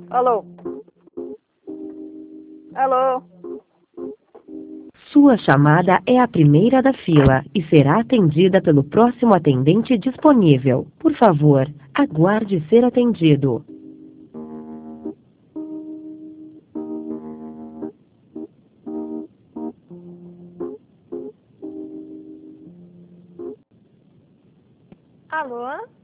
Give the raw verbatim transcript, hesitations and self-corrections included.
Alô? Alô? Sua chamada é a primeira da fila e será atendida pelo próximo atendente disponível. Por favor, aguarde ser atendido. Alô?